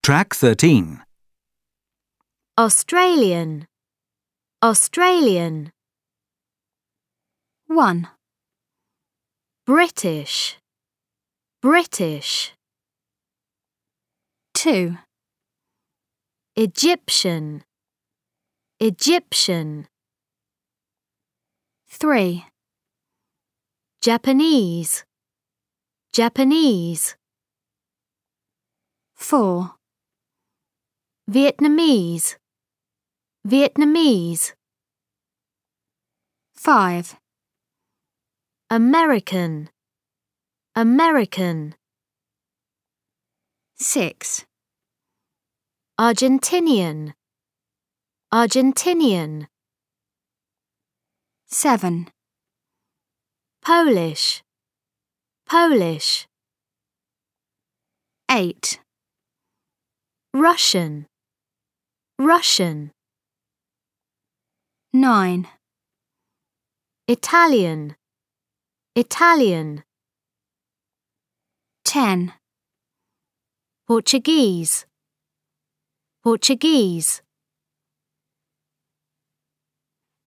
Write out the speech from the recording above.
Track 13. Australian, Australian. 1, British, British. 2, Egyptian, Egyptian. 3, Japanese, Japanese. 4, Vietnamese, Vietnamese. 5, American, American. 6, Argentinian, Argentinian. 7, Polish, Polish. 8, Russian, Russian. 9, Italian, Italian. 10, Portuguese, Portuguese.